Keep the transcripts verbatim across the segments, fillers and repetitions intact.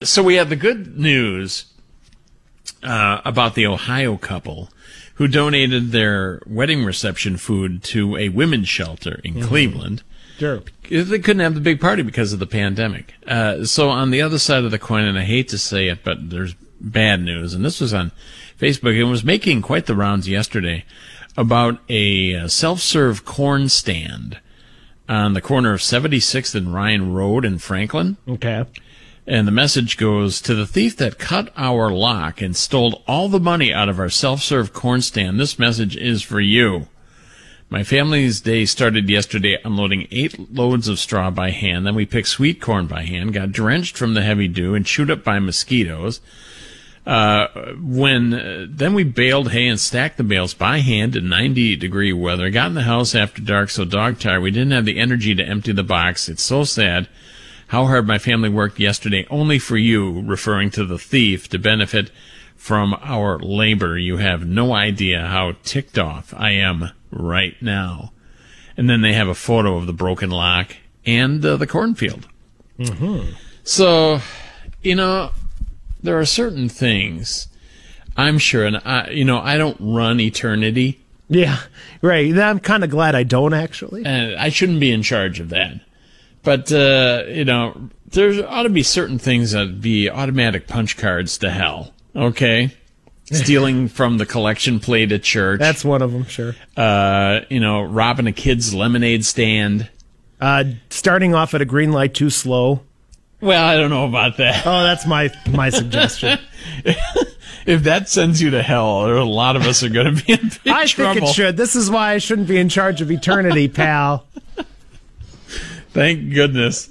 so we had the good news uh, about the Ohio couple who donated their wedding reception food to a women's shelter in mm-hmm. Cleveland. Sure. They couldn't have the big party because of the pandemic. Uh, so on the other side of the coin, and I hate to say it, but there's bad news, and this was on Facebook, and was making quite the rounds yesterday, about a self-serve corn stand on the corner of seventy-sixth and Ryan Road in Franklin. Okay. And the message goes, to the thief that cut our lock and stole all the money out of our self-serve corn stand, this message is for you. My family's day started yesterday unloading eight loads of straw by hand. Then we picked sweet corn by hand, got drenched from the heavy dew, and chewed up by mosquitoes. Uh, when, uh, then we baled hay and stacked the bales by hand in ninety degree weather. Got in the house after dark, so dog tired. We didn't have the energy to empty the box. It's so sad how hard my family worked yesterday only for you, referring to the thief, to benefit from our labor. You have no idea how ticked off I am right now. And then they have a photo of the broken lock and uh, the cornfield. Mm-hmm. So, you know, there are certain things, I'm sure, and I, you know, I don't run eternity. Yeah, right. I'm kind of glad I don't, actually. And I shouldn't be in charge of that. But, uh, you know, there ought to be certain things that be automatic punch cards to hell, okay? Stealing from the collection plate at church. That's one of them, sure. Uh, you know, robbing a kid's lemonade stand. Uh, starting off at a green light too slow. Well, I don't know about that. Oh, that's my my suggestion. If that sends you to hell, a lot of us are going to be in big I trouble. think it should. This is why I shouldn't be in charge of eternity, pal. Thank goodness.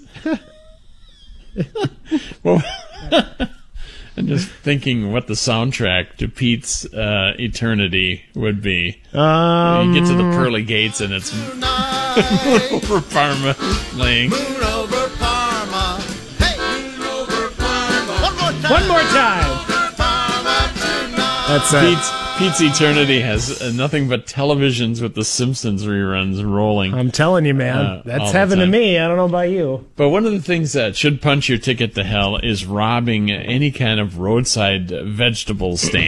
Well, I'm just thinking what the soundtrack to Pete's uh, Eternity would be. Um, you get to the pearly gates and it's Moon Over Parma playing. Moon over Parma. Hey, moon over Parma. One more time. One more time. Over Parma tonight. That's it. Pete's, Pete's Eternity has uh, nothing but televisions with the Simpsons reruns rolling. I'm telling you, man. Uh, that's all the heaven to time. me. I don't know about you. But one of the things that should punch your ticket to hell is robbing any kind of roadside vegetable stand.